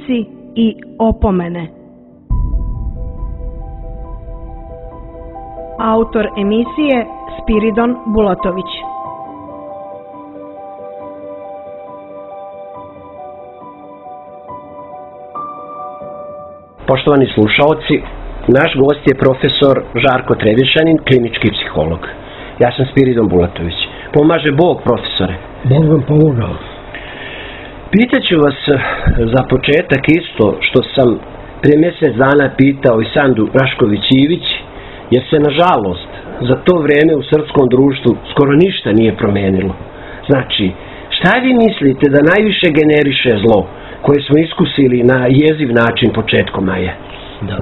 udici i opomene. Autor emisije Spiridon Bulatović. Poštovani slušaoci, naš gost je profesor Žarko Trevišanin, klinički psiholog. Ja sam Spiridon Bulatović. Pomaže Bog, profesore. Bog vam pomogao. Pitaću vas za početak isto što sam prije mjesec dana pitao i Sandu Rašković-Ivić, jer se nažalost za to vrijeme u srpskom društvu skoro ništa nije promijenilo. Znači, šta vi mislite da najviše generiše zlo koje smo iskusili na jeziv način početkom maja? Da.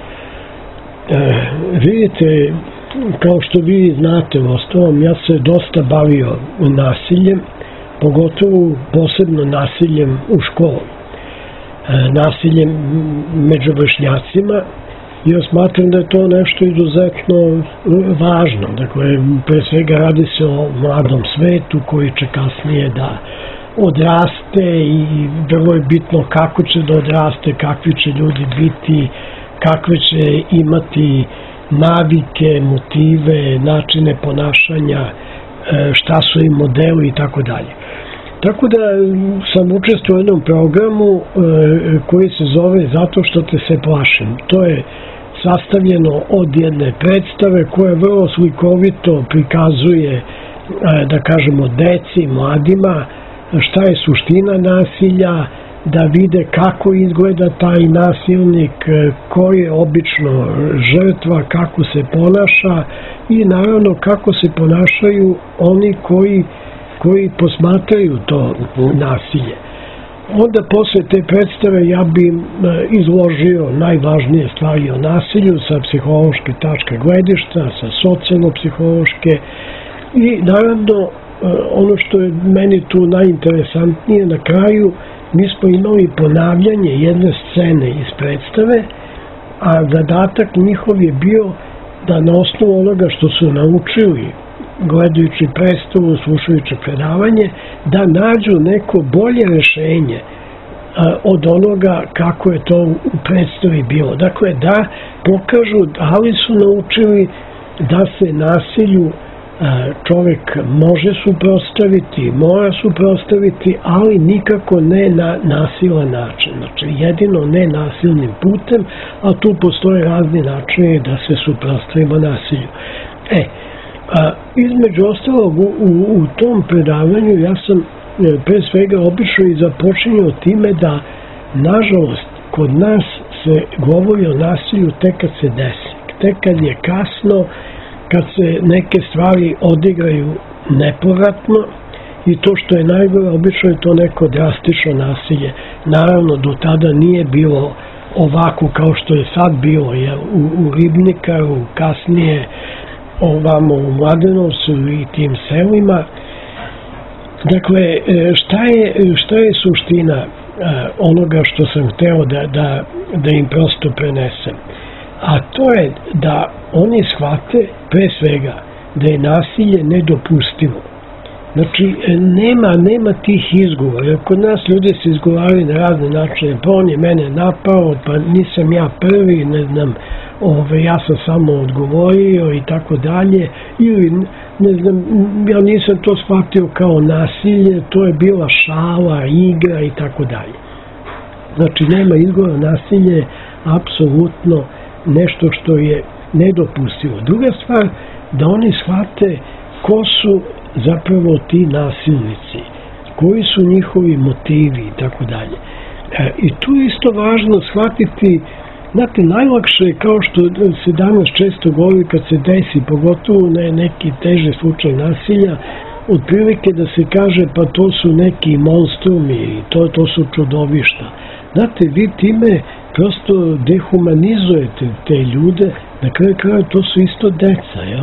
Vidite, kao što vi znate, uostalom, ja se dosta bavio nasiljem, pogotovo posebno nasiljem u školi, nasiljem među vršnjacima. Ja smatram da je to nešto izuzetno važno. Dakle, pre svega radi se o mladom svetu koji će kasnije da odraste i vrlo je bitno kako će da odraste, kakvi će ljudi biti, kakve će imati navike, motive, načine ponašanja, šta su im modeli i tako dalje. Tako da sam učestvovao u jednom programu koji se zove Zato što te se plašim. To je sastavljeno od jedne predstave koja vrlo slikovito prikazuje, da kažemo, deci, mladima, šta je suština nasilja, da vide kako izgleda taj nasilnik, ko je obično žrtva, kako se ponaša i naravno kako se ponašaju oni koji posmatraju to nasilje. Onda posle te predstave ja bi izložio najvažnije stvari o nasilju sa psihološke tačke gledišta, sa socijalno-psihološke i naravno ono što je meni tu najinteresantnije na kraju, mi smo imali ponavljanje jedne scene iz predstave, a zadatak njihov je bio da na osnovu onoga što su naučili gledajući predstavu, slušajući predavanje, da nađu neko bolje rešenje od onoga kako je to u predstavi bilo. Dakle, da pokažu da li su naučili da se nasilju čovjek može suprotstaviti, mora suprotstaviti, ali nikako ne na nasilan način. Znači, jedino ne nasilnim putem, a tu postoje razni načini da se suprotstavimo nasilju. Između ostalog, u tom predavanju ja sam pre svega obišao i započinjao time da, nažalost, kod nas se govori o nasilju tek kad se desi, tek kad je kasno, kad se neke stvari odigraju nepovratno i to što je najgore, obično je to neko drastično nasilje. Naravno, do tada nije bilo ovako kao što je sad bilo, jer u Ribnikaru, kasnije ovamo u Mladenovcu i tim selima. Dakle, šta je suština onoga što sam hteo da im prosto prenesem? A to je da oni shvate pre svega da je nasilje nedopustivo. Znači, nema tih izgovora. Kod nas ljudi se izgovaraju na razne načine, pa on je mene napao, pa nisam ja prvi, ne znam, ja sam samo odgovorio i tako dalje, ili ne znam, ja nisam to shvatio kao nasilje, to je bila šala, igra i tako dalje. Znači, nema izgovora, nasilje je apsolutno nešto što je nedopustivo. Druga stvar, da oni shvate ko su zapravo ti nasilnici, koji su njihovi motivi i tako dalje. I tu je isto važno shvatiti, znate, najlakše je, kao što se danas često govori kad se desi, pogotovo neki teže slučaj nasilja, otprilike da se kaže pa to su neki monstrumi, to su čudovišta. Znate, vi time prosto dehumanizujete te ljude, na kraju kraja to su isto deca, jel?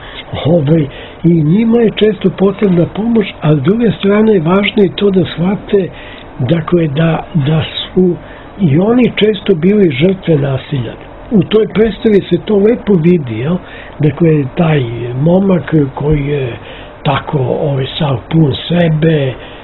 I njima je često potrebna pomoć, a s druge strane je važno i to da shvate, dakle, da su i oni često bili žrtve nasilja. U toj predstavi se to lepo vidi, jel? Dakle, taj momak koji je tako sav pun sebe,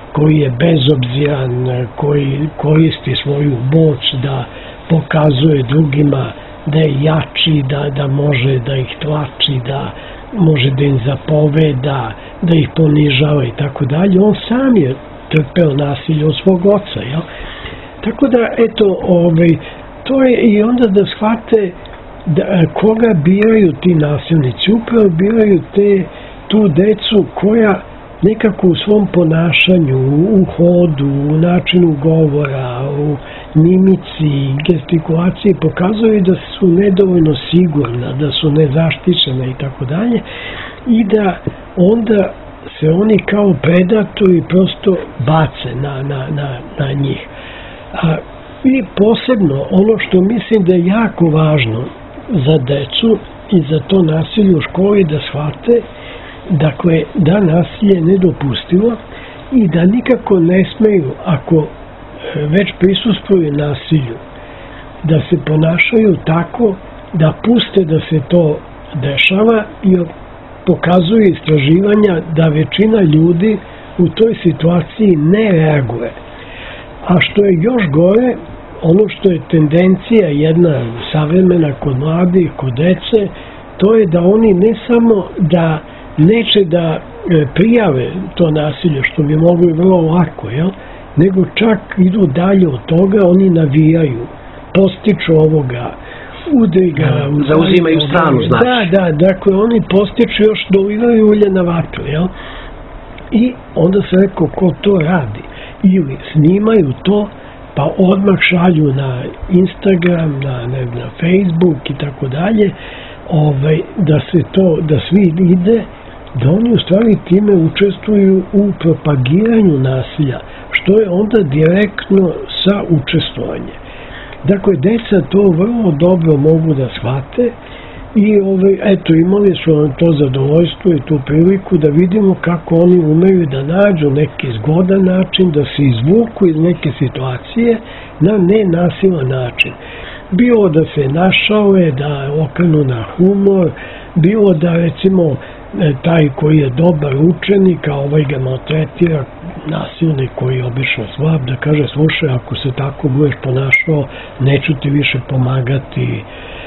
koji je bezobziran, koji koristi svoju moć da pokazuje drugima da je jači, da može da ih tlači, da može da im zapoveda, da ih ponižava i tako dalje. On sam je trpeo nasilje od svog oca, jel? Tako da, eto, to je i onda da shvate koga biraju ti nasilnici. Upravo biraju tu decu koja nekako u svom ponašanju, u hodu, u načinu govora, u mimici, gestikulaciji pokazuju da su nedovoljno sigurna, da su nezaštićena i tako dalje, i da onda se oni kao predatori prosto bace na njih. I posebno ono što mislim da je jako važno za decu i za to nasilje u školi da shvate, dakle, da nasilje je nedopustivo i da nikako ne smeju, ako već prisustvuju nasilju, da se ponašaju tako da puste da se to dešava, i pokazuju istraživanja da većina ljudi u toj situaciji ne reaguje. A što je još gore, ono što je tendencija jedna savremena kod mladih, kod dece, to je da oni ne samo da neće da prijave to nasilje, što bi mogli vrlo lako, jel? Nego čak idu dalje od toga, oni navijaju, postiču ovoga, udri ga, zauzimaju stranu, znači. Da, dakle, oni postiču, još dolivaju ulje na vatru, jel? I onda se rekao, ko to radi, ili snimaju to, pa odmah šalju na Instagram, na Facebook i tako dalje, da svi ide, da oni u stvari time učestvuju u propagiranju nasilja, što je onda direktno sa učestvovanje. Dakle, deca to vrlo dobro mogu da shvate i eto, imali su to zadovoljstvo i tu priliku da vidimo kako oni umeju da nađu neki zgodan način, da se izvuku iz neke situacije na nenasilan način. Bilo da se našale, da okrenu na humor, bilo da recimo taj koji je dobar učenik, a ovaj ga maltretira, nasilnik koji je obično slab, da kaže, slušaj, ako se tako budeš ponašao, neću ti više pomagati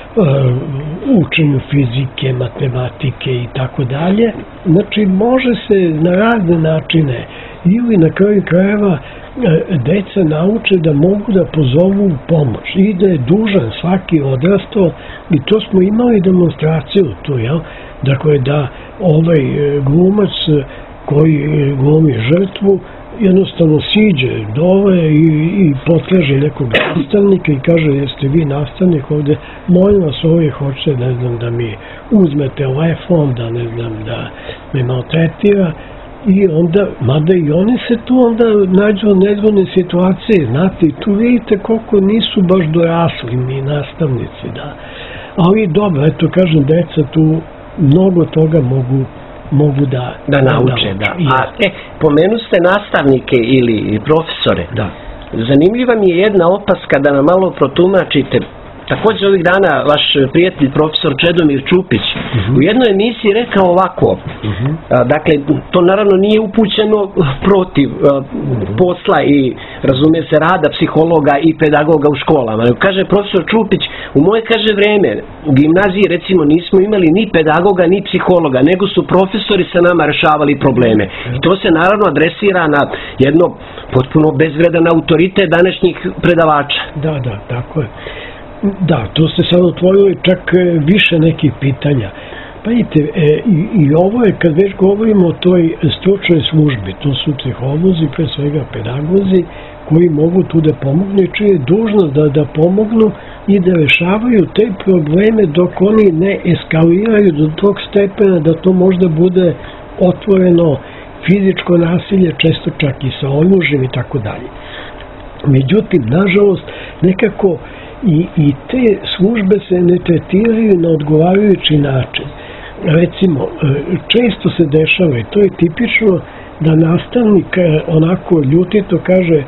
učenju fizike, matematike i tako dalje. Znači, može se na razne načine, ili na kraju krajeva deca nauče da mogu da pozovu pomoć i da je dužan svaki odrastao, i to smo imali demonstraciju tu, jel? Dakle, da ovaj glumac koji glumi žrtvu jednostavno siđe dole i potraži nekog nastavnika i kaže, jeste vi nastavnik ovde, molim vas, ovaj hoće, ne znam, da mi uzme telefon, da ne znam, da me maltretira. I onda, mada i oni se tu onda nađu u nezgodne situacije, znate, i tu vidite koliko nisu baš dorasli mi nastavnici, da. Ali dobro, eto, kažem, deca tu mnogo toga mogu da nauče. Pomenu ste nastavnike ili profesore. Da. Zanimljiva mi je jedna opaska da nam malo protumačite. Također ovih dana vaš prijatelj profesor Čedomir Čupić u jednoj emisiji rekao ovako, dakle, to naravno nije upućeno protiv posla i razume se rada psihologa i pedagoga u školama. Kaže profesor Čupić, u moje, kaže, vreme u gimnaziji recimo nismo imali ni pedagoga ni psihologa, nego su profesori sa nama rešavali probleme. I to se naravno adresira na jedno potpuno bezvredan autoritet današnjih predavača. Da, tako je. Da, tu ste sad otvorili čak više nekih pitanja. Pa vidite, i ovo je, kad već govorimo o toj stručnoj službi, to su psiholozi, pre svega pedagozi, koji mogu tu da pomognu i čije je dužnost da pomognu i da rešavaju te probleme dok oni ne eskaliraju do tog stepena da to možda bude otvoreno fizičko nasilje, često čak i sa oružjem i tako dalje. Međutim, nažalost, nekako i te službe se ne tretiraju na odgovarajući način. Recimo, često se dešava, i to je tipično, da nastavnik onako ljutito kaže,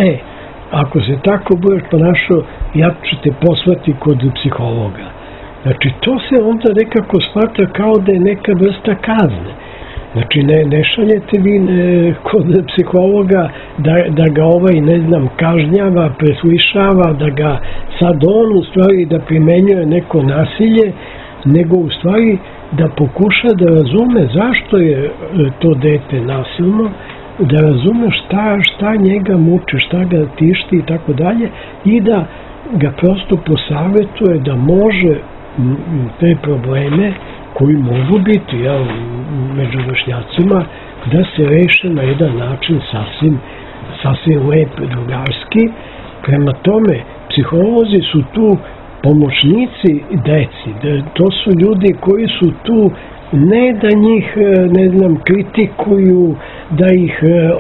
ako se tako budeš ponašao, ja ću te poslati kod psihologa. Znači, to se onda nekako shvata kao da je neka vrsta kazne. Znači, ne šaljete vi kod psihologa da ga kažnjava, preslišava, da ga sad on u stvari da primenjuje neko nasilje, nego u stvari da pokuša da razume zašto je to dete nasilno, da razume šta njega muči, šta ga tišti i tako dalje, i da ga prosto posavetuje da može te probleme koji mogu biti među vršnjacima da se reše na jedan način sasvim lep, drugarski. Prema tome, psiholozi su tu pomoćnici deci, to su ljudi koji su tu ne da njih, kritikuju, da ih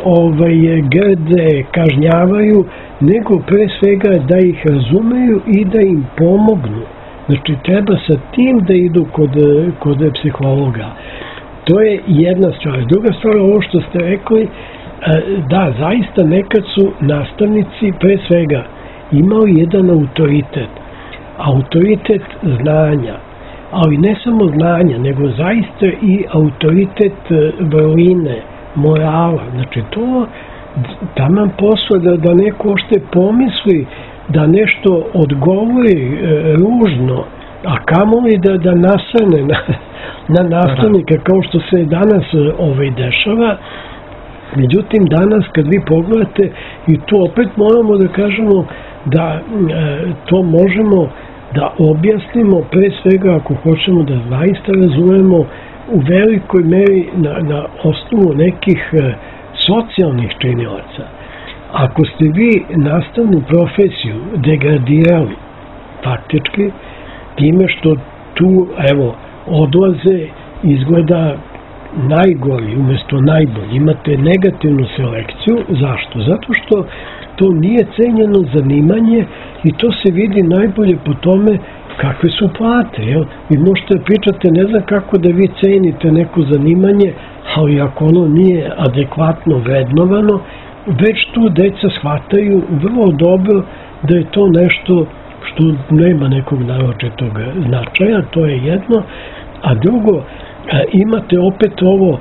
grde, kažnjavaju, nego pre svega da ih razumeju i da im pomognu. Znači, treba sa tim da idu kod psihologa. To je jedna stvar. Druga stvar, ovo što ste rekli, da, zaista nekad su nastavnici pre svega imali jedan autoritet znanja, ali ne samo znanja, nego zaista i autoritet vrline, morala. Znači, to taman posao da neko ošte pomisli da nešto odgovori ružno, a kamoli da nasrne na nastavnika, kao što se danas dešava. Međutim, danas kad vi pogledate, i tu opet moramo da kažemo da to možemo da objasnimo, pre svega ako hoćemo da zaista razumemo u velikoj meri na osnovu nekih socijalnih činilaca. Ako ste vi nastavnu profesiju degradirali faktički time što tu, odlaze izgleda najgori umesto najbolji, imate negativnu selekciju. Zašto? Zato što to nije cenjeno zanimanje i to se vidi najbolje po tome kakve su plate. Vi možete pričati, ne znam kako da vi cenite neko zanimanje, ali ako ono nije adekvatno vrednovano, već tu deca shvataju vrlo dobro da je to nešto što nema nekog naročitog značaja, to je jedno. A drugo, imate opet ovo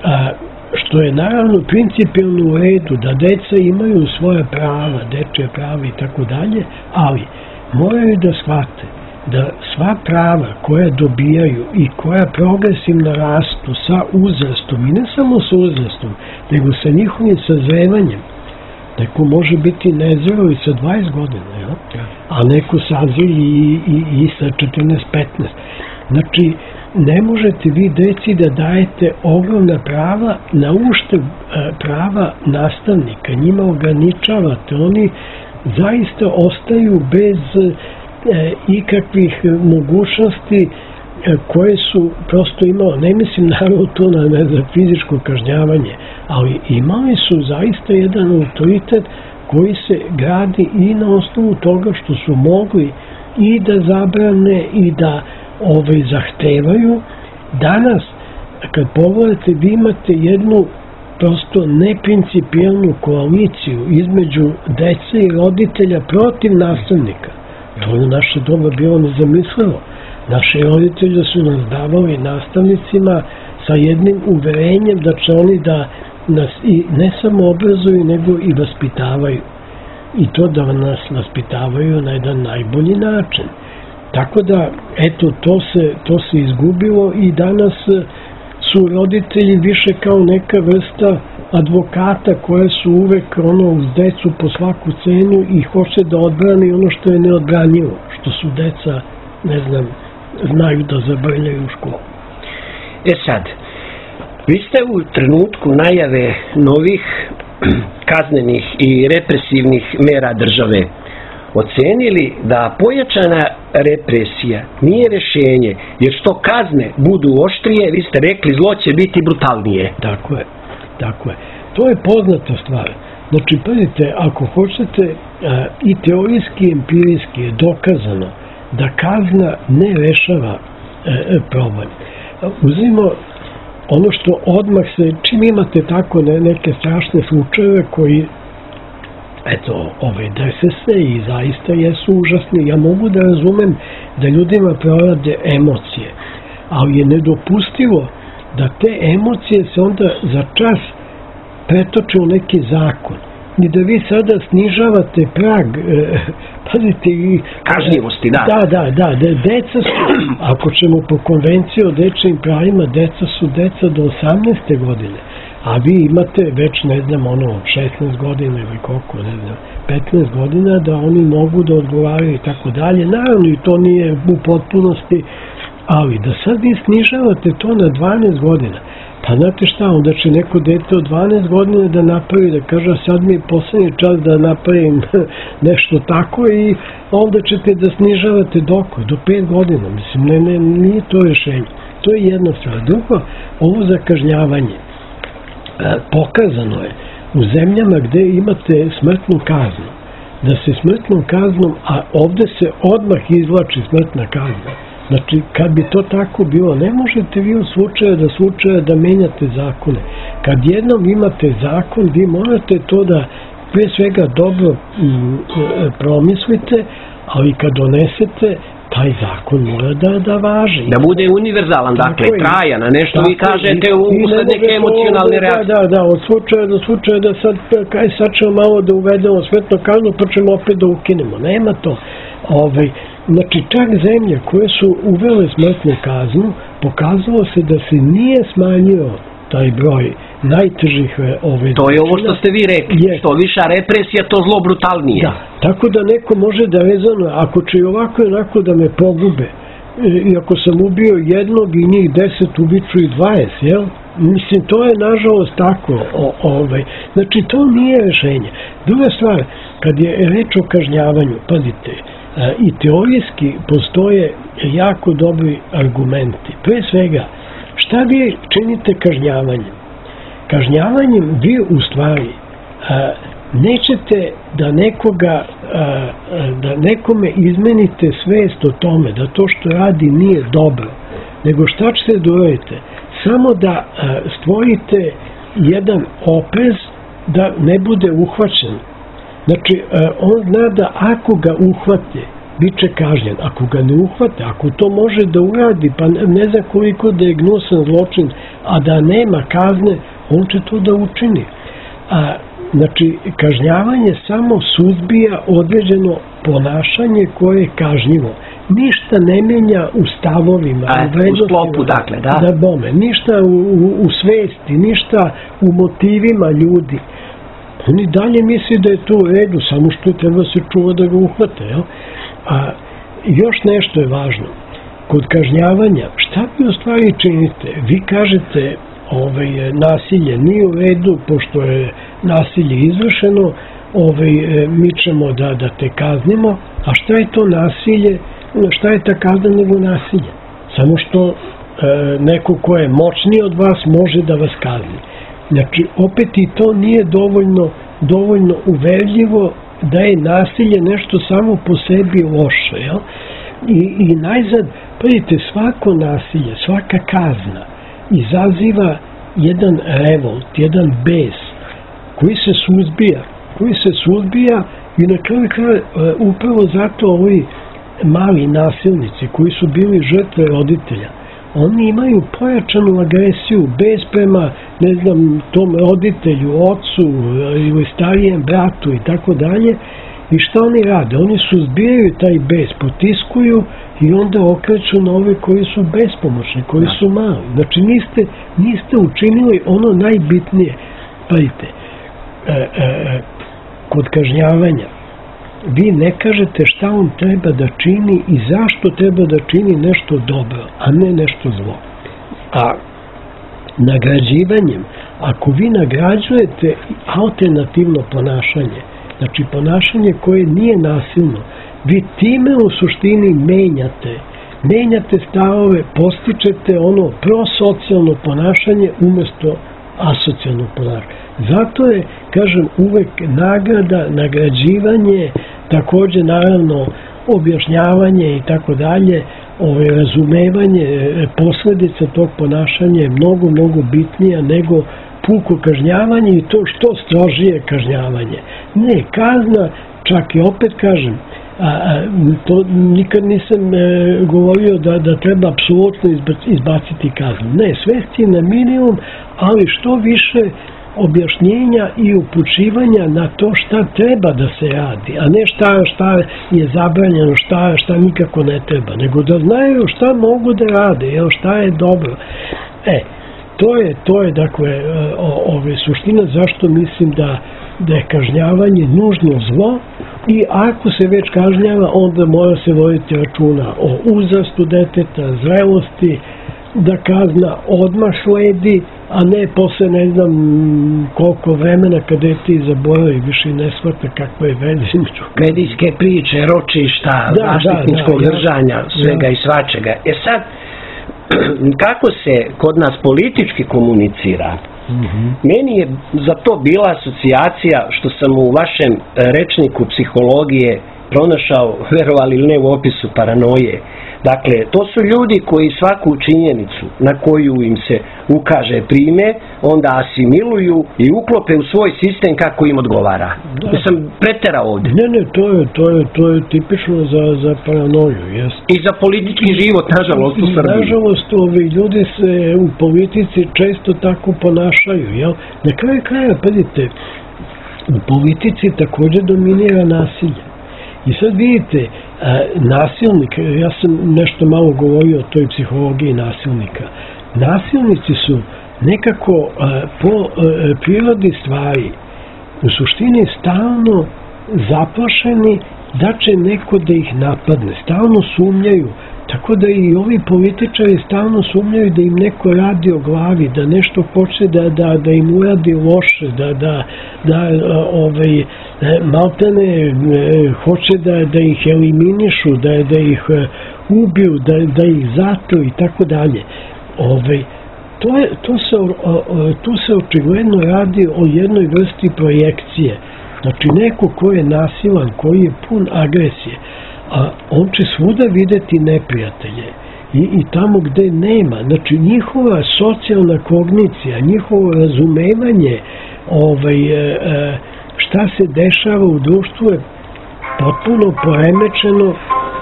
što je naravno principijalno u redu, da deca imaju svoje prava, dečje prava i tako dalje, ali moraju da shvate da sva prava koja dobijaju i koja progresivno rastu sa uzrastom, i ne samo sa uzrastom, nego sa njihovim sazrevanjem. Neko može biti nezreo i sa 20 godina, a neko sazri i sa 14-15. Znači, ne možete vi deci da dajete ogromna prava na uštrb prava nastavnika. Njima ograničavate, oni zaista ostaju bez ikakvih mogućnosti koje su prosto imali. Ne mislim naravno to na fizičko kažnjavanje, ali imali su zaista jedan autoritet koji se gradi i na osnovu toga što su mogli i da zabrane i da zahtevaju. Danas, kad pogledate, vi imate jednu prosto neprincipijelnu koaliciju između dece i roditelja protiv nastavnika. To je u naše doba bilo nezamislivo. Naši roditelji su nas davali nastavnicima sa jednim uverenjem da će oni da nas i ne samo obrazuju, nego i vaspitavaju. I to da nas vaspitavaju na jedan najbolji način. Tako da, eto, to se izgubilo i danas su roditelji više kao neka vrsta advokata koje su uvek uz decu po svaku cenu i hoće da odbrani ono što je neodbranjivo, što su deca, znaju da zabrljaju u školu. Sad, vi ste u trenutku najave novih kaznenih i represivnih mera države ocenili da pojačana represija nije rješenje, jer što kazne budu oštrije, vi ste rekli, zlo će biti brutalnije. Tako je. To je poznata stvar. Znači, pazite, ako hoćete, i teorijski i empirijski je dokazano da kazna ne rešava problem. Uzmimo ono što odmah se, čim imate tako neke strašne slučajeve koji dese se i zaista jesu užasni. Ja mogu da razumem da ljudima prorade emocije, ali je nedopustivo da te emocije se onda za čas pretoče u neki zakon i da vi sada snižavate prag, pazite, kažnjivosti, da. Da, deca su, ako ćemo po konvenciji o dečjim pravima, deca su deca do 18. godine, a vi imate već, ne znam, 16 godina ili koliko, ne znam, 15 godina da oni mogu da odgovaraju i tako dalje. Naravno, i to nije u potpunosti, ali da sad vi snižavate to na 12 godina, pa znate šta, onda će neko dete od 12 godina da napravi, da kaže, sad mi je poslednji čas da napravim nešto tako i onda ćete da snižavate do 5 godina. Mislim, nije to rešenje. To je jedna stvar. Drugo, ovo zakažnjavanje pokazano je u zemljama gde imate smrtnu kaznu, da se smrtnom kaznom, a ovde se odmah izvlači smrtna kazna. Znači, kad bi to tako bilo, ne možete vi od slučaja da menjate zakone. Kad jednom imate zakon, vi morate to da pre svega dobro promislite, ali kad donesete, taj zakon mora da važi. Da bude univerzalan, dakle, trajan, a nešto vi kažete usled neke emocionalne reakcije. Da, od slučaja do slučaja da sad ćemo malo da uvedemo smrtnu kaznu, pa ćemo opet da ukinemo. Nema to. Znači, čak zemlje koje su uvele smrtnu kaznu, pokazalo se da se nije smanjio taj broj najtežih To je ovo što ste vi rekli, što viša represija, to zlo brutalnije. Da, tako da neko može da rezonuje, ako će i ovako i onako da me pogube, i ako sam ubio jednog i njih 10 ubiću i 20, jel? Mislim, to je nažalost tako. Znači, to nije rešenje. Druga stvar, kad je reč o kažnjavanju, pazite, i teorijski postoje jako dobri argumenti. Pre svega, šta vi činite kažnjavanjem? Kažnjavanjem vi u stvari nećete da nekome izmenite svest o tome da to što radi nije dobro, nego šta ćete da uradite? Samo da stvorite jedan oprez da ne bude uhvaćen. Znači, on zna da ako ga uhvate, bit će kažnjen. Ako ga ne uhvate, ako to može da uradi, pa ne zna koliko da je gnusan zločin, a da nema kazne, on će to da učini. Znači, kažnjavanje samo suzbija određeno ponašanje koje je kažnjivo. Ništa ne menja u stavovima, u sklopu, dakle, da. Ništa u svesti, ništa u motivima ljudi. Oni dalje misli da je to u redu, samo što treba se čuva da ga uhvate. Još nešto je važno. Kod kažnjavanja, šta vi u stvari činite? Vi kažete nasilje nije u redu, pošto je nasilje izvršeno, mi ćemo da te kaznimo, a šta je to nasilje? Šta je ta kazna nego nasilje? Samo što neko ko je moćniji od vas može da vas kazni. Znači, opet i to nije dovoljno uverljivo da je nasilje nešto samo po sebi loše. Jel? I najzad, pazite, svako nasilje, svaka kazna izaziva jedan revolt, jedan bes koji se suzbija i na kraju kraja upravo zato ovi mali nasilnici koji su bili žrtve roditelja, oni imaju pojačanu agresiju, bes prema, ne znam, tom roditelju, ocu ili starijem bratu i tako dalje. I šta oni rade? Oni suzbijaju taj bes, potiskuju i onda okreću na ove koji su bespomoćni, koji su mali. Znači, niste učinili ono najbitnije. Pazite, kod kažnjavanja vi ne kažete šta on treba da čini i zašto treba da čini nešto dobro, a ne nešto zlo. A nagrađivanjem, ako vi nagrađujete alternativno ponašanje, znači ponašanje koje nije nasilno, vi time u suštini menjate stavove, postičete ono prosocijalno ponašanje umesto asocijalno ponašanje. Zato je, kažem, uvek nagrada, nagrađivanje, takođe naravno objašnjavanje i tako dalje, razumevanje posledica tog ponašanja je mnogo bitnija nego puko kažnjavanje i to što strožije kažnjavanje. Ne, kazna, čak i opet kažem, to nikad nisam govorio da treba apsolutno izbaciti kaznu. Ne, svesti na minimum, ali što više objašnjenja i upućivanja na to šta treba da se radi, a ne šta je zabranjeno, šta nikako ne treba, nego da znaju šta mogu da rade, šta je dobro. To je dakle suština zašto mislim da je kažnjavanje nužno zlo, i ako se već kažnjava, onda mora se voditi računa o uzrastu deteta, zrelosti, da kazna odmah sledi, a ne posle ne znam koliko vremena kad dete zaboravi, više ne shvata kakva je veza između. Medijske priče, ročišta, zaštitničkog držanja, svega i svačega. Sad, kako se kod nas politički komunicira? Meni je za to bila asocijacija što sam u vašem rečniku psihologije pronašao, verovali ili ne, u opisu paranoje. Dakle, to su ljudi koji svaku činjenicu na koju im se ukaže prime, onda asimiluju i uklope u svoj sistem kako im odgovara. Ja sam preterao ovdje. Ne, to je tipično za paranoju. I za politički život, nažalost, u Srbiji. Nažalost, ljudi se u politici često tako ponašaju. Na kraju kraja, pazite, u politici također dominira nasilje. I sad vidite, nasilnik, ja sam nešto malo govorio o toj psihologiji nasilnika. Nasilnici su nekako po prirodi stvari u suštini stalno zaplašeni da će neko da ih napadne, stalno sumnjaju, tako da i ovi političari stalno sumnjaju da im neko radi o glavi, da nešto hoće da im uradi loše, da maltene hoće da ih eliminišu, da ih ubiju, da ih zatru i tako dalje. Tu se očigledno radi o jednoj vrsti projekcije. Znači neko ko je nasilan, koji je pun agresije, a on će svuda videti neprijatelje i tamo gde nema. Znači njihova socijalna kognicija, njihovo razumevanje šta se dešava u društvu je potpuno poremećeno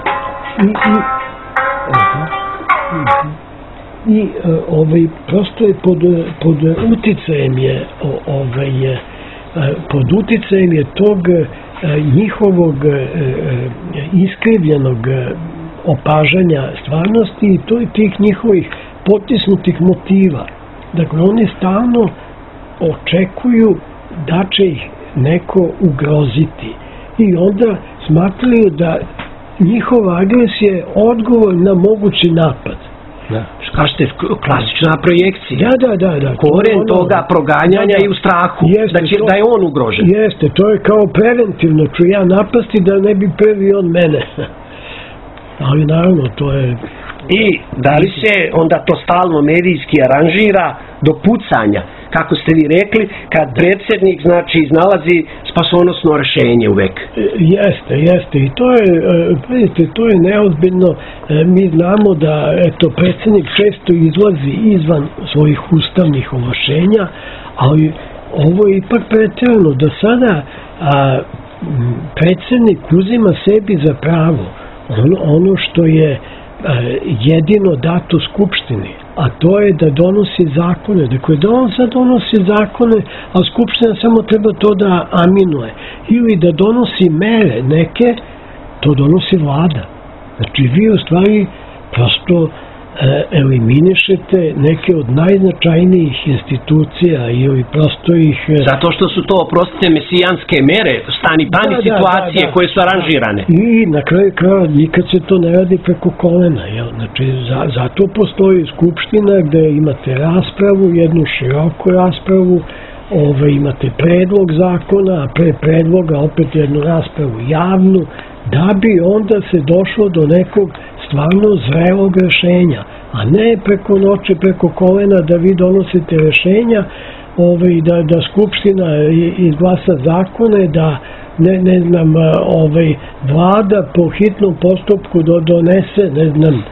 i prosto je pod uticajem je tog njihovog iskrivljenog opažanja stvarnosti i tih njihovih potisnutih motiva. Dakle, oni stalno očekuju da će ih neko ugroziti i onda smatraju da njihova agresija je odgovor na mogući napad. Kažete, klasična projekcija. Da. Koren toga proganjanja i u strahu, da je on ugrožen. Jeste, to je kao preventivno, ću ja napasti da ne bi prvi on mene. Ali naravno, to je... I da li se onda to stalno medijski aranžira do pucanja, kako ste vi rekli, kad predsjednik iznalazi spasonosno rešenje uvek? Jeste. I to je neozbiljno. Mi znamo da predsjednik često izlazi izvan svojih ustavnih ovlašćenja, ali ovo je ipak pretjerano. Do sada predsjednik uzima sebi za pravo ono što je jedino dato Skupštini, a to je da donosi zakone. Dakle, da on sad donosi zakone, a Skupština samo treba to da aminuje. Ili da donosi mere neke, to donosi vlada. Znači, vi u stvari prosto eliminišete neke od najznačajnijih institucija ili prosto ih... Zato što su to, oprostite, mesijanske mere, stani pani situacije koje su aranžirane. I na kraju kraja nikad se to ne radi preko kolena. Znači, zato postoji Skupština gde imate raspravu, jednu široku raspravu, imate predlog zakona, a pre predloga opet jednu raspravu javnu, da bi onda se došlo do nekog stvarno zrelog rešenja, a ne preko noći, preko kolena da vi donosite rešenja, da Skupština izglasa zakone, da ne znam, vlada po hitnom postupku donese, ne znam,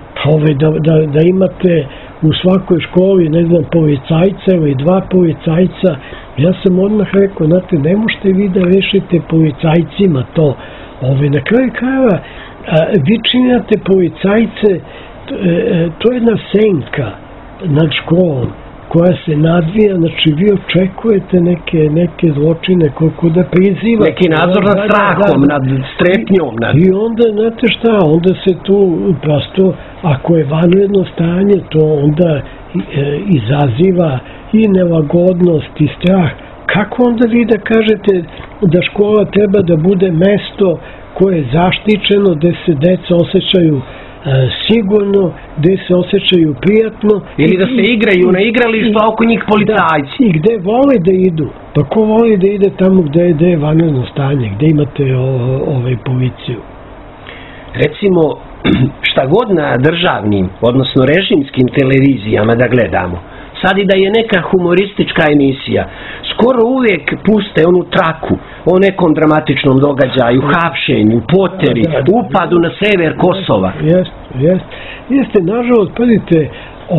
da imate u svakoj školi, ne znam, policajca ili 2 policajca Ja sam odmah rekao, znate, ne možete vi da rešite policajcima to. Na kraju krajeva, vi činjate policajce, to je jedna senka nad školom koja se nadvija, znači vi očekujete neke zločine kako da prizivate. Neki nadzor nad strahom, nad strepnjom. I onda, znate šta, onda se tu prosto, ako je vanredno stanje, to onda izaziva i nelagodnost i strah. Kako onda vi da kažete da škola treba da bude mesto koje je zaštićeno, gde se deca osjećaju sigurno, gde se osjećaju prijatno. Ili da se igraju na igralištu, a oko njih policajci. I gde vole da idu. Pa ko voli da ide tamo gde je vanredno stanje, gde imate policiju? Recimo, šta god na državnim, odnosno režimskim televizijama da gledamo, sad i da je neka humoristička emisija, skoro uvijek puste onu traku o nekom dramatičnom događaju, hapšenju, poteri, upadu na sever Kosova. Jeste, nažalost, pazite,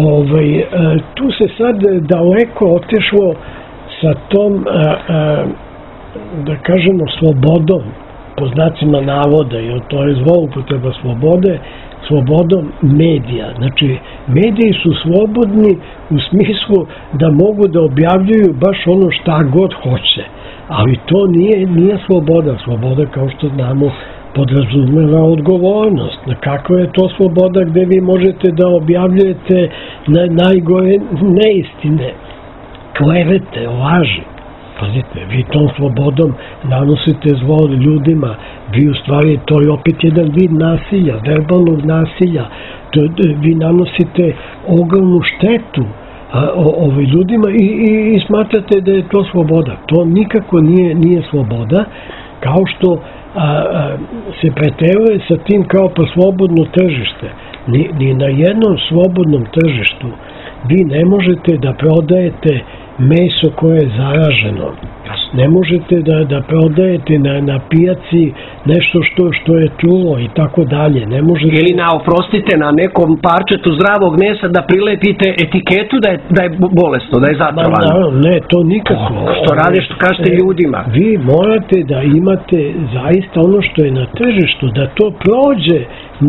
tu se sad daleko otešlo sa tom, da kažemo, slobodom, po znacima navoda, jer to je zloupotreba slobodom medija. Znači, mediji su slobodni u smislu da mogu da objavljuju baš ono šta god hoće. Ali to nije sloboda. Sloboda, kao što znamo, podrazumeva odgovornost. Kakva je to sloboda gde vi možete da objavljujete najgore neistine, klevete, laži? Pazite, vi tom slobodom nanosite zlo ljudima, vi u stvari, to je opet jedan vid nasilja, verbalnog nasilja, vi nanosite ogromnu štetu ljudima i smatrate da je to sloboda. To nikako nije sloboda, kao što se preteruje sa tim kao pa slobodno tržište. Ni na jednom slobodnom tržištu vi ne možete da prodajete meso koje je zaraženo. Ne možete da prodajete na pijaci nešto što je trulo i tako dalje. Ne možete... Ili oprostite, na nekom parčetu zdravog mesa da prilepite etiketu da je bolesno, da je zatrovano. Ne, to nikako. Što rade, što kažete ljudima? Vi morate da imate zaista ono što je na tržištu, da to prođe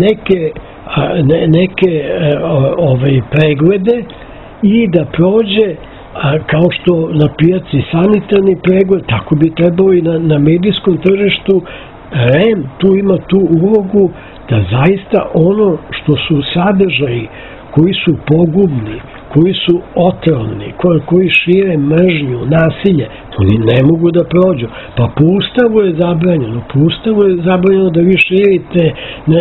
neke preglede i da prođe kao što na pijaci sanitarni pregled, tako bi trebalo i na medijskom tržištu. REM tu ima tu ulogu da zaista ono što su sadržaji koji su pogubni, koji su otrovni, koji šire mržnju, nasilje, oni ne mogu da prođu. Pa po Ustavu je zabranjeno da vi širite,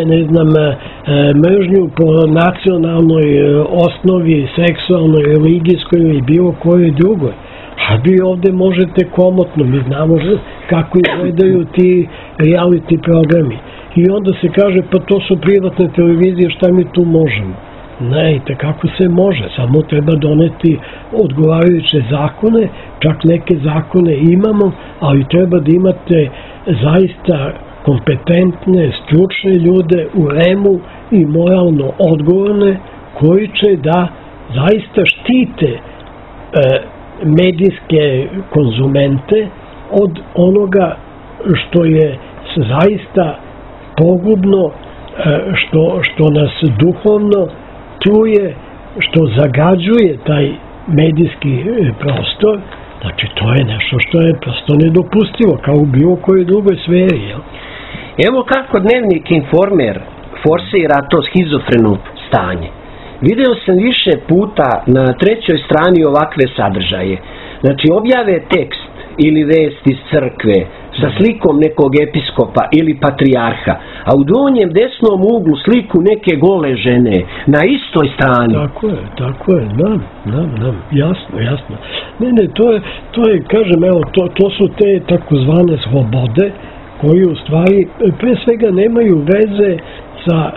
mržnju po nacionalnoj osnovi, seksualnoj, religijskoj ili bilo kojoj drugoj. A vi ovde možete komotno, mi znamo kako izgledaju ti reality programi. I onda se kaže, pa to su privatne televizije, šta mi tu možemo? Ne, kako se može, samo treba doneti odgovarajuće zakone, čak neke zakone imamo, ali treba da imate zaista kompetentne, stručne ljude u REM-u i moralno odgovorne, koji će da zaista štite medijske konzumente od onoga što je zaista pogubno, što nas duhovno truje, što zagađuje taj medijski prostor. Znači, to je nešto što je prosto nedopustivo, kao u bilo kojoj drugoj sferi. Evo kako Dnevnik Informer forsira to schizofreno stanje. Video sam više puta na 3. strani ovakve sadržaje. Znači, objave tekst ili vest iz crkve sa slikom nekog episkopa ili patrijarha, a u donjem desnom uglu sliku neke gole žene na istoj strani. Tako je, jasno. Ne, to je, kažem, evo, to su te takozvane slobode, koji u stvari pre svega nemaju veze sa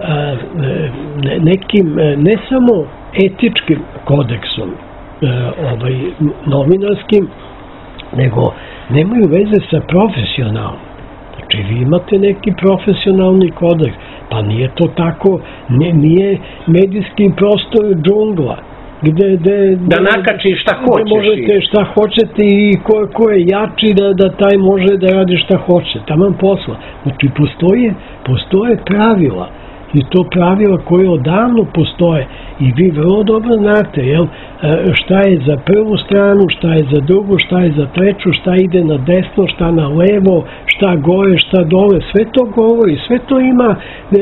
nekim, ne samo etičkim kodeksom novinarskim, nego nemaju veze sa profesionalnim. Znači, vi imate neki profesionalni kodeks, pa nije to tako, nije medijski prostor džungla. da nakači šta hoćeš. Možete šta hoćete i ko je jači da taj može da radi šta hoće. Taman posla. Znači postoje pravila. I to pravila koje odavno postoje. I vi vrlo dobro znate šta je za prvu stranu, šta je za drugu, šta je za treću, šta ide na desno, šta na levo, šta gore, šta dole. Sve to govori, sve to ima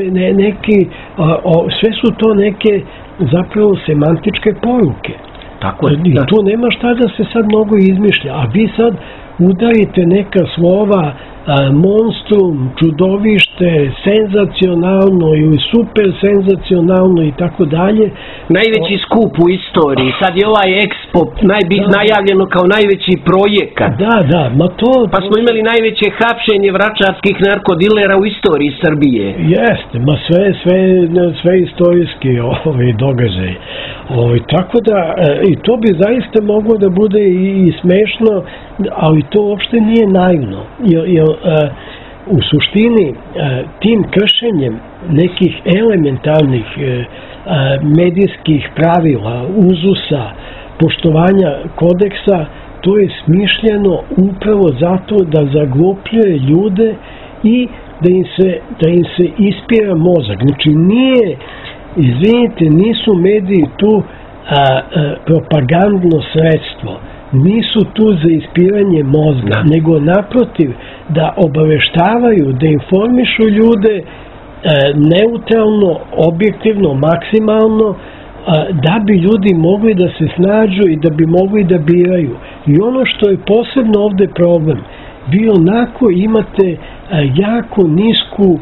sve su to neke zapravo semantičke poruke. Tako je. I tu nema šta da se sad mnogo izmišlja. A vi sad udarite neka slova monstrum, čudovište, senzacionalno ili super senzacionalno i tako dalje. Najveći skup u istoriji. Sad je ovaj Expo najavljeno kao najveći projekat. Da, pa smo imali najveće hapšenje vračarskih narkodilera u istoriji Srbije. Jeste, sve istorijski događaj. Tako da, i to bi zaista moglo da bude i smešno, ali to uopšte nije naivno. U suštini tim kršenjem nekih elementarnih medijskih pravila, uzusa, poštovanja kodeksa, to je smišljeno upravo zato da zaglupljuje ljude i da im se ispira mozak. Znači nisu mediji tu propagandno sredstvo. Nisu tu za ispiranje mozga, nego naprotiv da obaveštavaju, da informišu ljude neutralno, objektivno, maksimalno, da bi ljudi mogli da se snađu i da bi mogli da biraju. I ono što je posebno ovde problem, vi onako imate jako nisku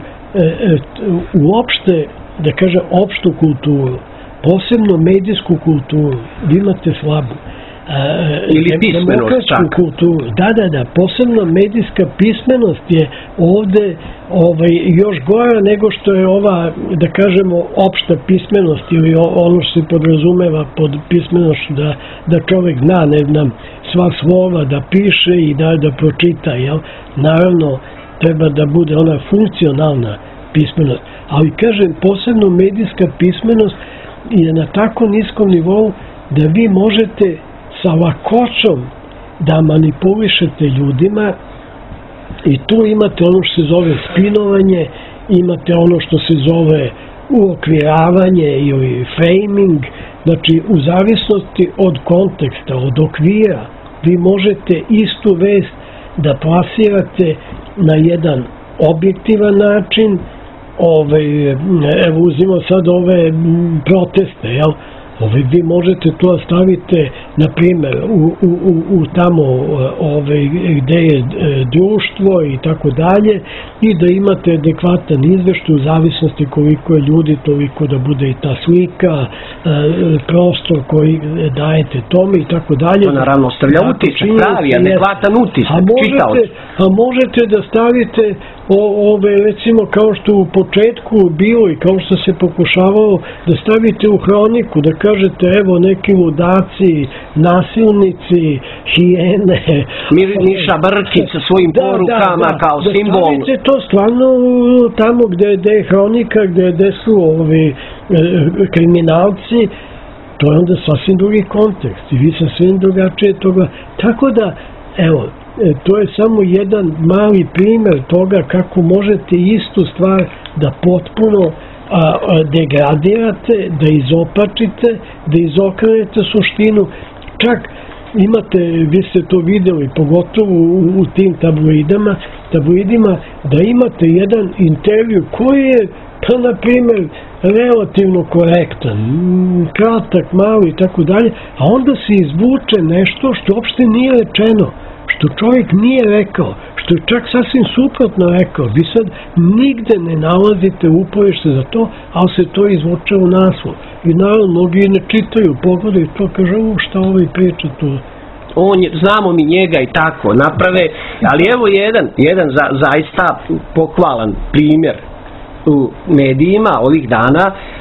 uopšte, da kažem, opštu kulturu, posebno medijsku kulturu, vi imate slabu. Ili pismenost čak. Kulturu. Da, posebno medijska pismenost je ovde još gora nego što je ova, da kažemo, opšta pismenost ili ono što se podrazumeva pod pismenošću, da čovek zna, ne znam, sva slova da piše i da pročita, jel? Naravno, treba da bude ona funkcionalna pismenost. Ali, kažem, posebno medijska pismenost je na tako niskom nivou da vi možete sa lakoćom da manipulišete ljudima i tu imate ono što se zove spinovanje, imate ono što se zove uokviravanje ili framing, znači u zavisnosti od konteksta, od okvira, vi možete istu vest da plasirate na jedan objektivan način. Evo uzimo sad ove proteste, jel? Vi možete to stavite, na primjer, u tamo gde je društvo i tako dalje i da imate adekvatan izveštaj u zavisnosti koliko je ljudi, toliko da bude i ta slika, prostor koji dajete tome i tako dalje. To naravno stavlja utisak, pravi, adekvatan utisak, čitaoc. A možete da stavite recimo kao što u početku bilo i kao što se pokušavalo da stavite u hroniku, da kažete evo neki ludaci, nasilnici, hijene. Miša Brkić sa svojim porukama kao simbol. Da stavite to stvarno tamo gde je hronika, gde su kriminalci, to je onda sasvim drugi kontekst i vi sasvim drugačije toga. Tako da, evo, to je samo jedan mali primer toga kako možete istu stvar da potpuno degradirate, da izopačite, da izokrenete suštinu. Čak imate, vi ste to videli, pogotovo u tim tabloidima, da imate jedan intervju koji je, pa na primjer, relativno korektan, kratak, mali i tako dalje, a onda se izvuče nešto što uopšte nije rečeno, što čovjek nije rekao, što je čak sasvim suprotno rekao. Vi sad nigde ne nalazite uporište za to, ali se to izvuče u naslov. I naravno, mnogi ne čitaju, pogledaju to, kaže, šta ovaj priča tu. Znamo mi njega i tako, naprave, ali evo jedan zaista pohvalan primjer u medijima ovih dana,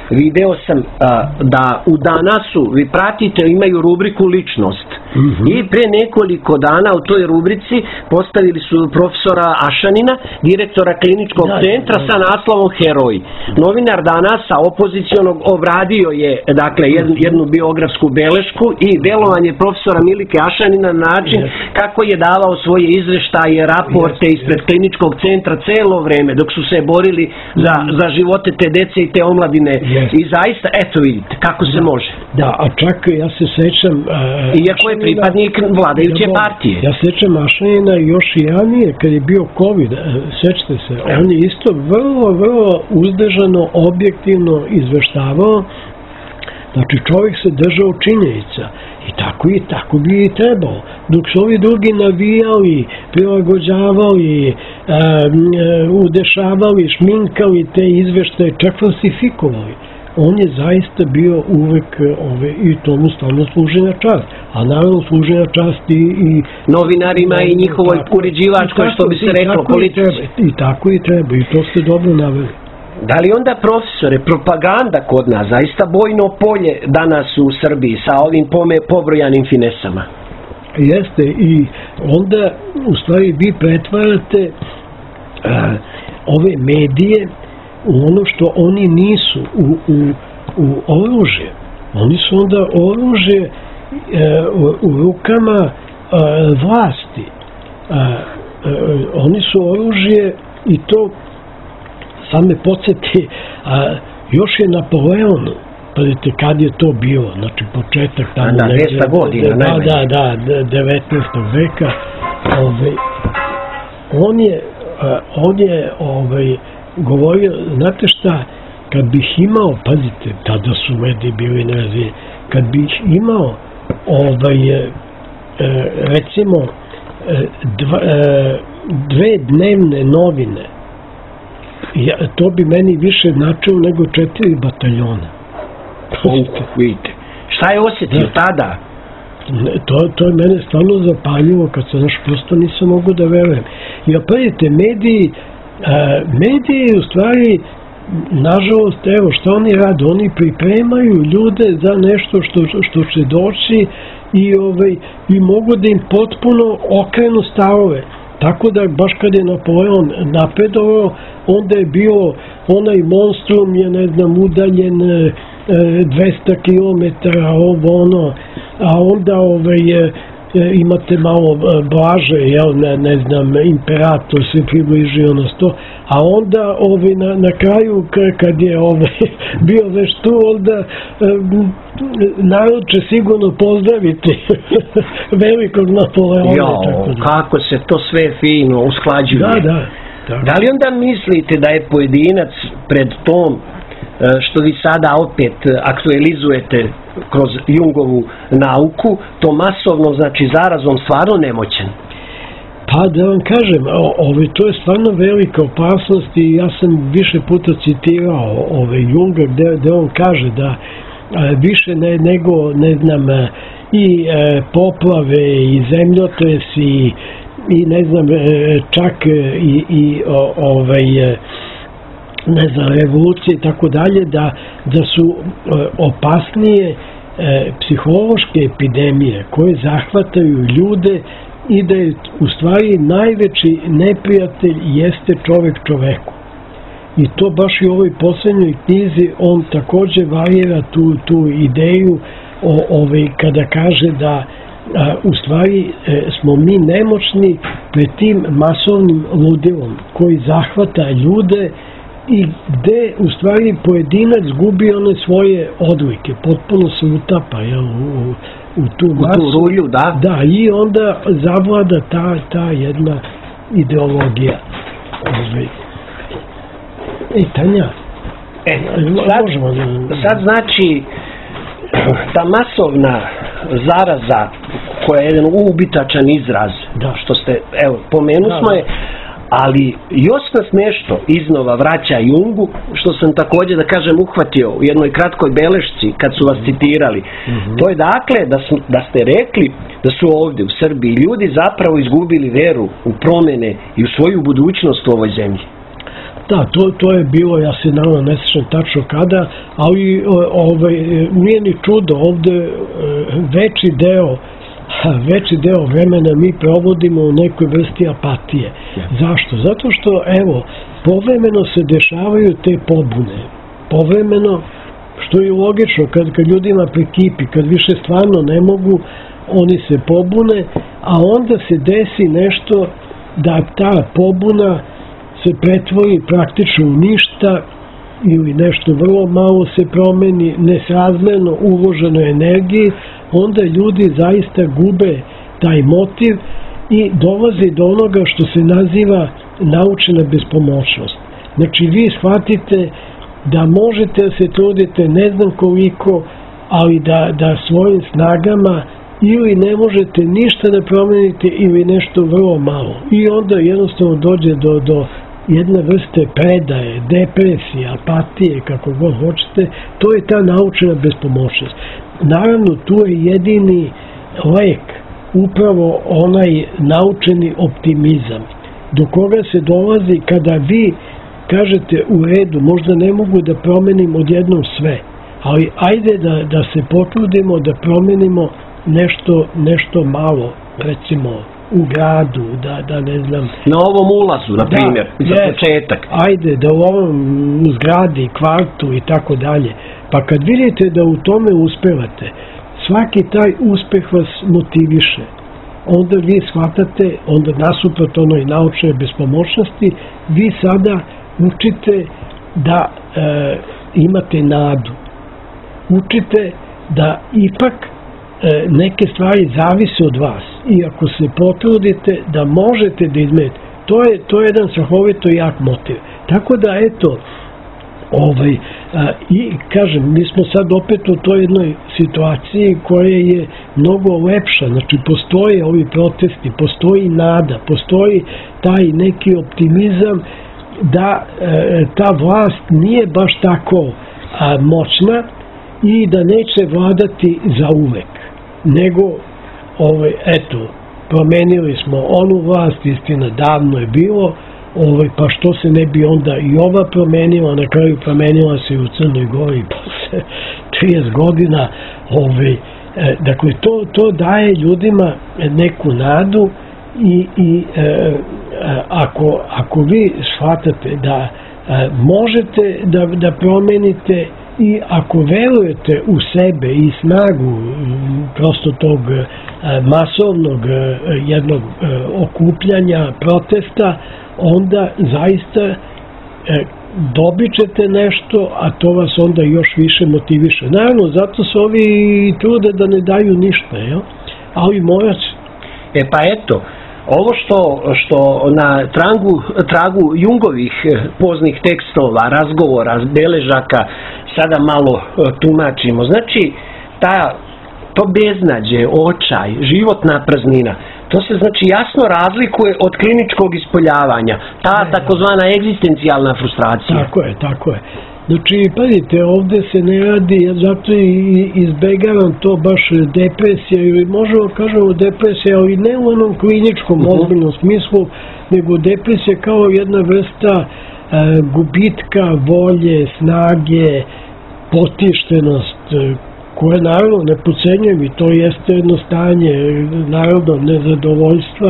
video sam da u Danasu, vi pratite, imaju rubriku ličnost. I pre nekoliko dana u toj rubrici postavili su profesora Ašanina, direktora kliničkog centra sa naslovom Heroj. Novinar Danasa opozicionog obradio je dakle jednu biografsku belešku i delovanje profesora Milike Ašanina na način kako je davao svoje izveštaje, raporte ispred kliničkog centra celo vreme dok su se borili za živote te dece i te omladine. I zaista, eto vidite, kako se može. Da, a čak ja se sećam... Iako je pripadnik vladajuće partije. Ja sećam Ašanina još i ranije, kad je bio COVID, sećate se, on je isto vrlo uzdržano, objektivno izveštavao, znači čovjek se držao činjenica i tako bi i trebalo. Dok su ovi drugi navijali, prilagođavali, udešavali, šminkali te izveštaje, čak falsifikovali, on je zaista bio uvek i tomu stvarno služi na čast. A naravno služi na čast i novinarima i njihovoj uređivačkoj, što bi se reklo, politici. I tako i treba, i to ste dobro naveli. Da li onda, profesore, propaganda kod nas, zaista bojno polje danas u Srbiji sa ovim pobrojanim finesama? Jeste, i onda u stvari vi pretvarate ove medije u ono što oni nisu, u oružje. Oni su onda oružje u rukama vlasti. Oni su oružje i to sad me podsjeti, još je Napoleon, pazite kad je to bilo, znači početak tamo 200 godina najmanje. Da, 19. veka. On je govorio, znate šta, kad bih imao, pazite, tada su mediji bili nerazvijeni, kad bih imao recimo 2 dnevne novine, to bi meni više značilo nego 4 bataljona. Vidite. Šta je osjetio tada? To je mene stvarno zapaljivo kad se prosto nisam mogu da verujem. I opredite, mediji u stvari, nažalost, evo što oni rade, oni pripremaju ljude za nešto što će doći i mogu da im potpuno okrenu stavove. Tako da baš kad je Napoleon napredovao, onda je bio onaj monstrum je, ne znam, udaljen 200 km, a onda imate malo blaže, ne znam, imperator se približio na 100, a onda na kraju kad je bio već tu, onda narod će sigurno pozdraviti velikog Napoleona. Kako se to sve fino usklađuje. Da li onda mislite da je pojedinac pred tom, što vi sada opet aktualizujete kroz Jungovu nauku, to masovno, znači zarazom, stvarno nemoćan? Pa da vam kažem, to je stvarno velika opasnost i ja sam više puta citirao Junga gde on kaže da više nego, ne znam, i poplave i zemljotresi i ne znam, čak i ne znam, revolucije i tako dalje, da su opasnije psihološke epidemije koje zahvataju ljude i da je u stvari najveći neprijatelj jeste čovek čoveku. I to baš i u ovoj poslednjoj knjizi on takođe varira tu ideju kada kaže da u stvari smo mi nemoćni pred tim masovnim ludilom koji zahvata ljude i gde u stvari pojedinac gubi one svoje odlike, potpuno se utapa u tu masu. U tu rulju, da. Da, i onda zavlada ta jedna ideologija. Tanja, sad znači ta masovna zaraza koja je jedan ubitačan izraz, što ste, evo, pomenuli smo je, ali još nas nešto iznova vraća Jungu, što sam također, da kažem, uhvatio u jednoj kratkoj belešci kad su vas citirali. To je dakle da ste rekli da su ovdje u Srbiji ljudi zapravo izgubili veru u promjene i u svoju budućnost u ovoj zemlji. Da, to je bilo, ja se naravno ne sjećam tačno kada, ali nije ni čudo, ovde veći deo vremena mi provodimo u nekoj vrsti apatije. Zašto? Zato što, evo, povremeno se dešavaju te pobune. Povremeno, što je logično, kad ljudima prekipi, kad više stvarno ne mogu, oni se pobune, a onda se desi nešto da ta pobuna se pretvori praktično u ništa ili nešto vrlo malo se promeni, nesrazmerno uloženoj energiji, onda ljudi zaista gube taj motiv i dolazi do onoga što se naziva naučena bespomoćnost. Znači vi shvatite da možete da se trudite ne znam koliko, ali da svojim snagama ili ne možete ništa da promenite ili nešto vrlo malo. I onda jednostavno dođe do jedne vrste predaje, depresije, apatije, kako god hoćete, to je ta naučena bespomoćnost. Naravno, tu je jedini lek, upravo onaj naučeni optimizam, do koga se dolazi kada vi kažete u redu, možda ne mogu da promenim odjednom sve, ali ajde da se potrudimo da promenimo nešto malo, recimo u gradu, da ne znam... Na ovom ulazu, na primjer, za početak. Ajde, da u ovom zgradi, kvartu i tako dalje. Pa kad vidite da u tome uspevate, svaki taj uspeh vas motiviše. Onda vi shvatate, onda nasuprot onoj naučnoj bespomoćnosti, vi sada učite da imate nadu. Učite da ipak neke stvari zavise od vas i ako se potrudite da možete da izmenite, to je jedan strahovito jak motiv. Tako da eto, i kažem, mi smo sad opet u toj jednoj situaciji koja je mnogo lepša, znači postoje ovi protesti, postoji nada, postoji taj neki optimizam da ta vlast nije baš tako moćna i da neće vladati za uvek, nego eto, promenili smo onu vlast, istina davno je bilo, pa što se ne bi onda i ova promenila, na kraju promenila se i u Crnoj Gori posle 30 godina, dakle to daje ljudima neku nadu i ako vi shvatate da možete da promenite i ako verujete u sebe i snagu prosto tog masovnog jednog okupljanja, protesta, onda zaista dobit ćete nešto, a to vas onda još više motiviše. Naravno, zato se ovi trude da ne daju ništa, ali morac. Pa eto, ovo što na tragu Jungovih poznih tekstova, razgovora, beležaka sada malo tumačimo. Znači, to beznađe, očaj, životna praznina, to se znači jasno razlikuje od kliničkog ispoljavanja, ta takozvana egzistencijalna frustracija. Tako je. Znači, pazite, ovde se ne radi, ja zato i izbegavam to baš depresija, ili možemo kažemo depresija, ali ne u onom kliničkom ozbiljnom smislu, nego depresija kao jedna vrsta gubitka volje, snage, potištenost, koje naravno ne podcenjujem i to jeste jedno stanje, naravno nezadovoljstva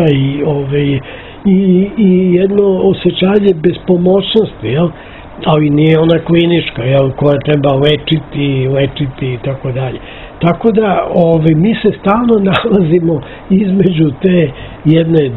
i jedno osjećanje bespomoćnosti, ali nije ona klinička, koja treba lečiti i tako dalje. Tako da mi se stalno nalazimo između te jedne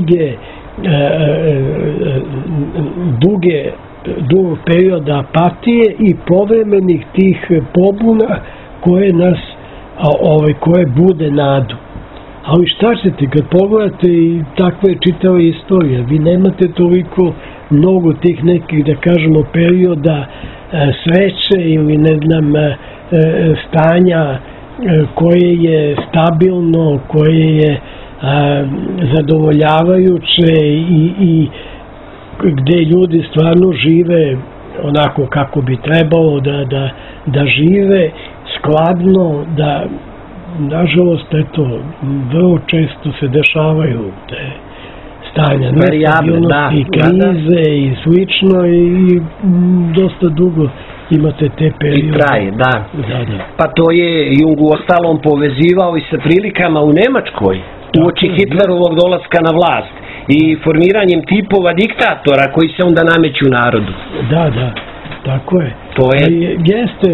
dugog perioda apatije i povremenih tih pobuna koje nas, koje bude nadu. Ali šta ćete, kad pogledate i takve čitave istorije, vi nemate toliko mnogo tih nekih, da kažemo, perioda sreće ili ne znam, stanja koje je stabilno, koje je zadovoljavajuće i gde ljudi stvarno žive onako kako bi trebalo da žive, skladno, da nažalost, eto, vrlo često se dešavaju te stanja, nestabilnosti, krize i slično i dosta dugo imate te periode. I traje, da. Pa to je Jung u ostalom povezivao i sa prilikama u Nemačkoj, uoči Hitlerovog dolaska na vlast i formiranjem tipova diktatora koji se onda nameću narodu. Da, tako je. To je... Jeste,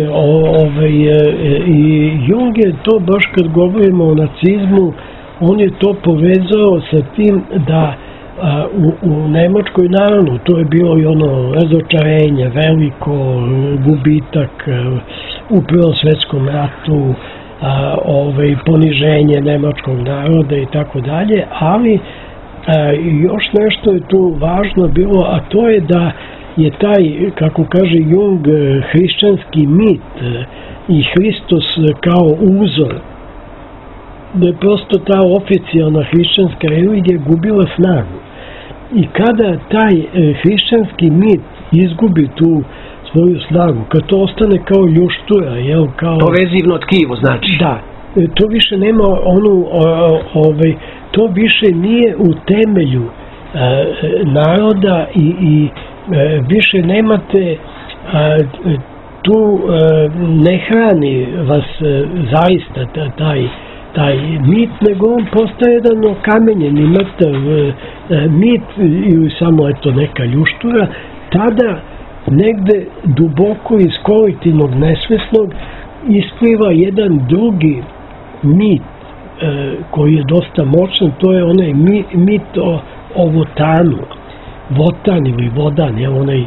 i Jung je to, baš kad govorimo o nacizmu, on je to povezao sa tim da u Nemačkoj, naravno, to je bilo i ono razočarenje, veliko, gubitak u Prvom svetskom ratu, poniženje nemačkog naroda i tako dalje, ali još nešto je tu važno bilo, a to je da je taj, kako kaže Jung, hrišćanski mit i Hristos kao uzor, da je prosto ta oficijalna hrišćanska religija gubila snagu. I kada taj hrišćanski mit izgubi tu svoju snagu, kad to ostane kao ljuštura, kao... To vezivno tkivo, znači. Da, to više nema to više nije u temelju naroda i više nemate tu, ne hrani vas zaista taj mit, nego on postaje jedan okamenjeni mrtav mit ili samo neka ljuštura. Tada negde duboko iz kolektivnog nesvesnog ispliva jedan drugi mit koji je dosta moćan, to je onaj mit o Votanu, Votan ili Vodan, je onaj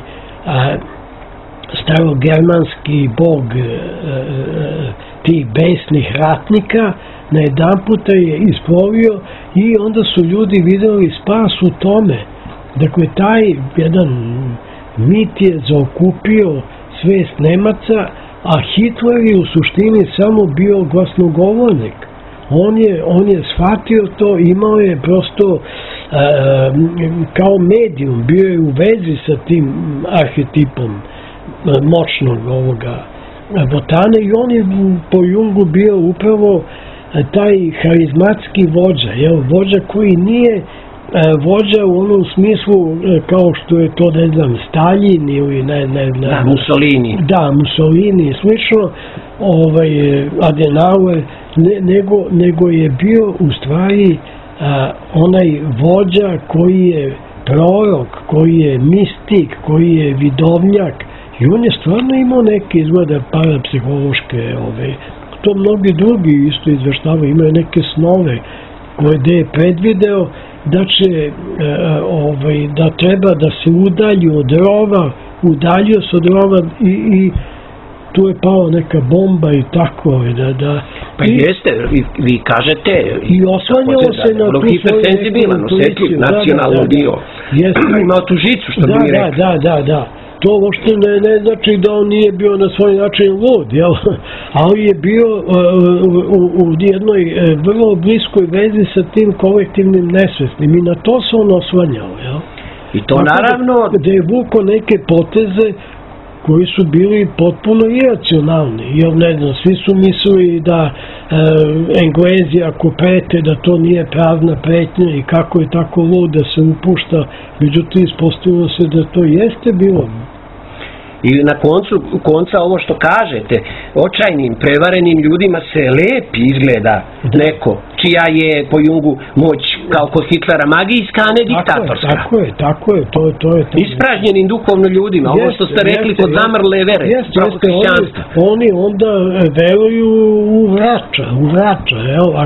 starogermanski bog tih besnih ratnika, na jedan puta je isplovio i onda su ljudi videli spas u tome. Dakle, taj jedan mit je zaokupio svest Nemaca, a Hitler je u suštini samo bio glasnogovornik. On je shvatio to, imao je prosto kao medijum, bio je u vezi sa tim arhetipom moćnog ovoga Votana i on je po Jungu bio upravo taj harizmatski vođa, vođa koji nije vođa u onom smislu kao što je to, ne znam, Stalin ili Mussolini. Da, Mussolini i slično, Adenauer, nego je bio u stvari onaj vođa koji je prorok, koji je mistik, koji je vidovnjak i on je stvarno imao neke izgleda parapsihološke to mnogi drugi isto izveštavaju, imaju neke snove koje je predvideo da će da treba da se udalji od rova, udaljio se od rova i tu je pao neka bomba i tako pa jeste, vi kažete i oslanjao se na tu svoju osjetljiv, nacionalno bio imao tu žicu što bi mi rekli. Da to uopšte ne znači da on nije bio na svoj način lud, ali je bio u jednoj vrlo bliskoj vezi sa tim kolektivnim nesvesnim i na to se on oslanjao. I to naravno... Da je vuko neke poteze koji su bili potpuno iracionalni. Ne znam, svi su mislili da Englezi ako prete da to nije pravna pretnja i kako je tako lud da se upušta, međutim ispostavilo se da to jeste bilo. I na konca ovo što kažete, očajnim, prevarenim ljudima se lepi izgleda neko, čija je po Jungu moć kao kod Hitlera magijska, a ne diktatorska. Tako je, to je. Ispražnjenim duhovno ljudima, ovo što ste rekli kod zamrle vere, hrišćanstva. Oni onda veruju u vrača,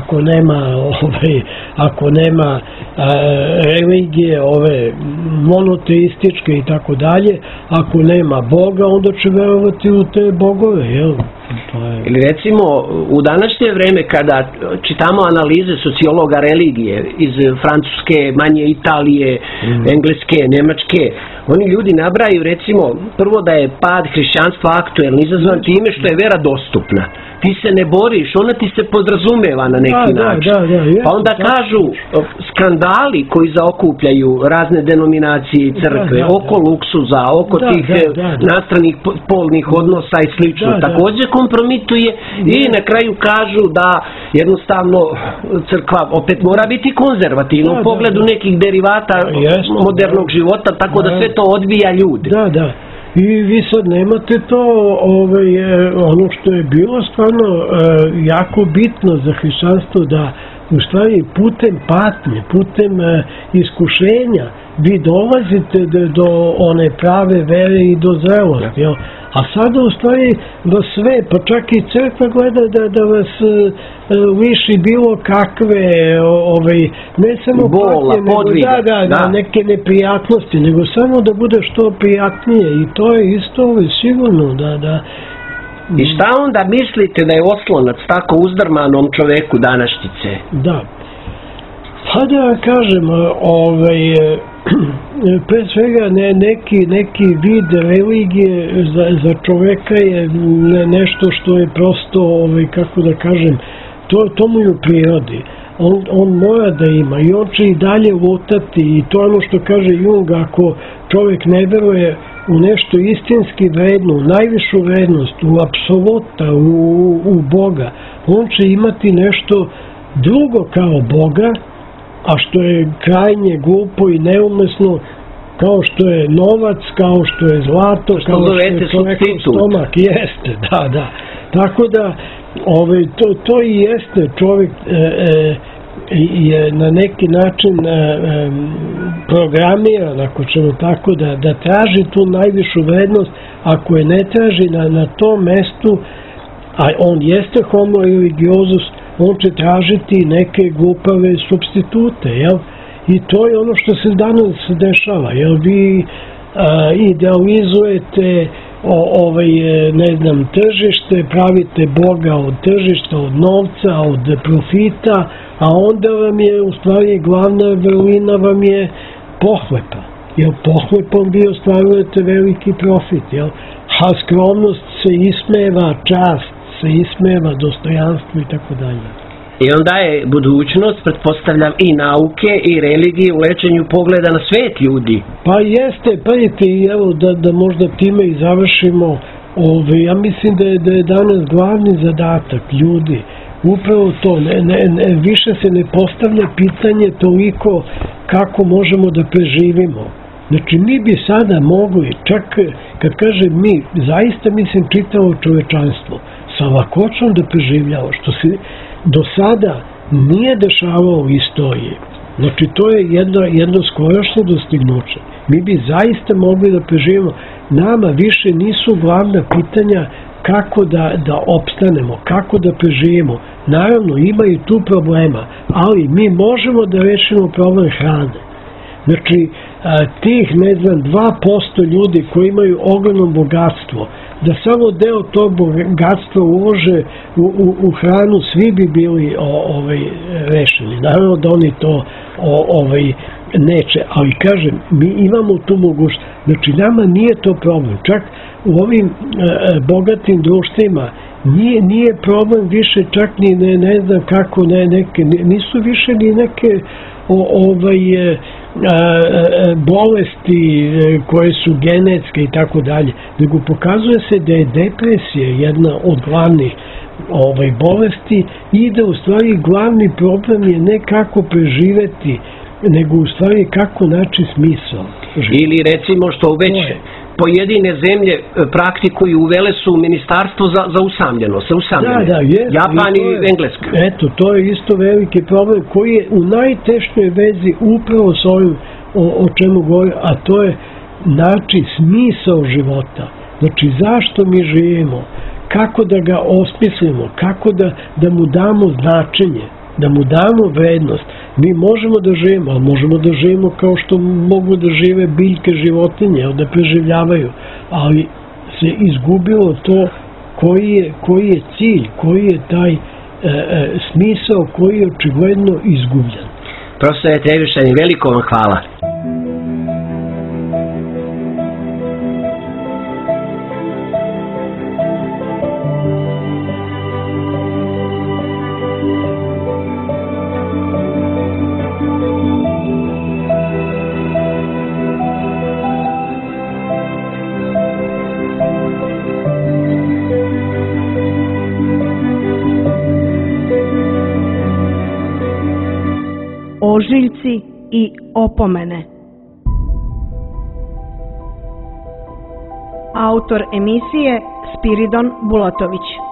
ako nema religije, ove monoteističke i tako dalje, ako nema Boga, onda će verovati u te bogove, Ili recimo, u današnje vreme kada čitamo analize sociologa religije iz Francuske, manje Italije, Engleske, Nemačke, oni ljudi nabraju recimo prvo da je pad hrišćanstva aktuelni, izazvan time što je vera dostupna. ti se ne boriš, ona ti se podrazumeva na neki način. Pa onda kažu skandali koji zaokupljaju razne denominacije i crkve, oko luksuza, oko tih nastranih polnih odnosa i slično, također kompromituje i na kraju kažu da jednostavno crkva opet mora biti konzervativna u pogledu nekih derivata modernog života, tako da sve to odbija ljude. I vi sad nemate to, ono što je bilo stvarno jako bitno za hrišćanstvo, da u stvari putem patnje, putem iskušenja vi dolazite do one prave vere i do zrelosti. A sada u stvari da sve, pa čak i crkva gleda da vas liši bilo kakve, ne samo patnje, neke neprijatnosti, nego samo da bude što prijatnije. I to je isto sigurno da... I šta onda mislite da je oslonac tako uzdrmanom čoveku današnjice? Da. Pa da kažem, pre svega neki vid religije za čoveka je nešto što je prosto, kako da kažem, to mu je u prirodi. On mora da ima i on će i dalje lutati i to je ono što kaže Jung, ako čovek ne veruje u nešto istinski vredno, u najvišu vrednost, u apsoluta, u Boga, on će imati nešto drugo kao Boga, a što je krajnje glupo i neumesno, kao što je novac, kao što je zlato, kao što je čovekov stomak. Jeste, da. Tako da, to i jeste, čovjek je na neki način programiran, ako ćemo tako, da traži tu najvišu vrednost. Ako je ne traži na tom mestu, a on jeste homo religiozus, on će tražiti neke glupave supstitute, jel? I to je ono što se danas dešava, jel? Vi idealizujete ne znam, tržište, pravite Boga od tržišta, od novca, od profita, a onda vam je u stvari glavna vrlina vam je pohlepa. Jel, pohlepom vi ostvarujete veliki profit, jel? A skromnost se ismeva, čast se ismeva, dostojanstvo i tako dalje. I onda je budućnost, pretpostavljam, i nauke i religije u lečenju pogleda na svet ljudi. Pa jeste, i evo da možda time i završimo. Ja mislim da je danas glavni zadatak ljudi upravo to, više se ne postavlja pitanje toliko kako možemo da preživimo. Znači, mi bi sada mogli, čak kad kažem mi, zaista mislim čitavo čovečanstvo, sa lakoćom da preživljava, što se do sada nije dešavalo u istoriji. Znači, to je jedno skorošnje dostignuće. Mi bi zaista mogli da preživimo. Nama više nisu glavna pitanja kako da opstanemo, kako da preživimo. Naravno, ima i tu problema, ali mi možemo da rešimo problem hrane. Znači, tih, 2% ljudi koji imaju ogromno bogatstvo, da samo deo tog bogatstva ulože u hranu, svi bi bili rešeni. Naravno da oni to neće, ali kažem, mi imamo tu mogućnost. Znači, nama nije to problem. Čak u ovim bogatim društvima nije problem više čak ni ne znam kako, nisu više ni neke bolesti koje su genetske i tako dalje, nego pokazuje se da je depresija jedna od glavnih bolesti i da u stvari glavni problem je ne kako preživeti, nego u stvari kako naći smisao. Ili recimo što već pojedine zemlje praktikuju, uvele su ministarstvo za usamljenost, Japan i Engleska. Eto, to je isto veliki problem koji je u najtešnjoj vezi upravo s ovim o čemu govorim, a to je naći smisao života. Znači, zašto mi živimo, kako da ga osmislimo, kako da mu damo značenje, da mu damo vrednost. Mi možemo da živimo, ali možemo da živimo kao što mogu da žive biljke, životinje, da preživljavaju, ali se izgubilo to koji je cilj, koji je taj smisao koji je očigledno izgubljen. Profesore Trevišani, veliko vam hvala. požiljci i opomene. Autor emisije Spiridon Bulatović.